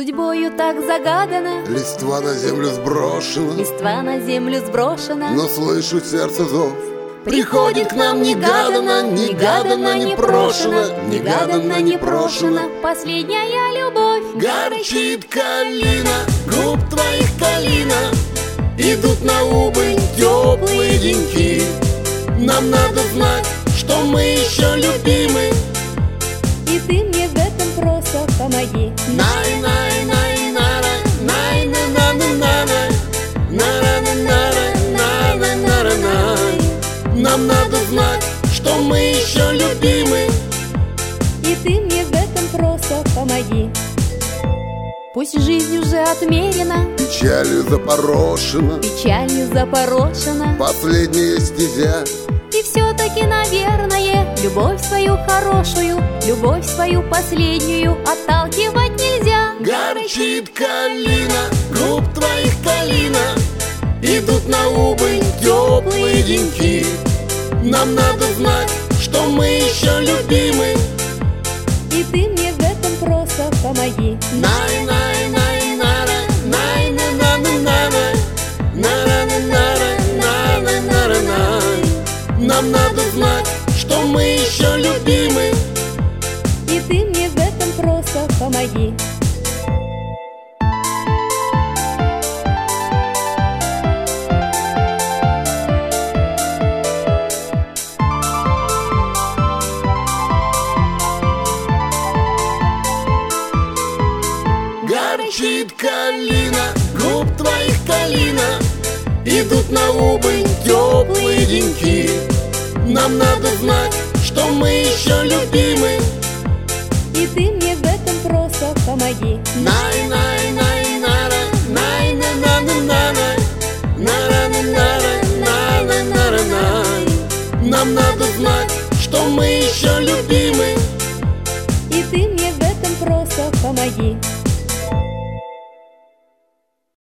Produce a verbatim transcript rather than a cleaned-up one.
Судьбою так загадана, Листва на землю сброшена, листва на землю сброшена, но слышу сердце зов. приходит к нам негаданно, негаданно, непрошено, негаданно, непрошено последняя любовь. Горчит калина, губ твоих калина, идут на убыль теплые деньки. Нам надо знать, что мы еще любимы, И ты мне в этом просто помоги. най най най нара най на на на на на на на на на на най. Нам надо знать, что мы еще любимы, И ты мне в этом просто помоги. Пусть жизнь уже отмерена, печалью запорошена печалью запорошена, последняя стезя. И все-таки, наверное, любовь свою хорошую, любовь свою последнюю отталкивать нельзя. Горчит калина, губ твоих калина, идут на убыль теплые деньки. Нам надо знать, что мы еще любимы, И ты мне в этом просто помоги. най най най нара най на на на на на на на на на на на най. Нам надо знать, что мы еще любимы, И ты мне в этом просто помоги. горчит калина, губ твоих калина, идут на убыль теплые деньки. Нам надо знать, что мы еще любимы, И ты мне в этом просто помоги. най най най нара най на на на на на на на на на на на най. Нам надо знать, что мы еще любимы, И ты мне в этом просто помоги.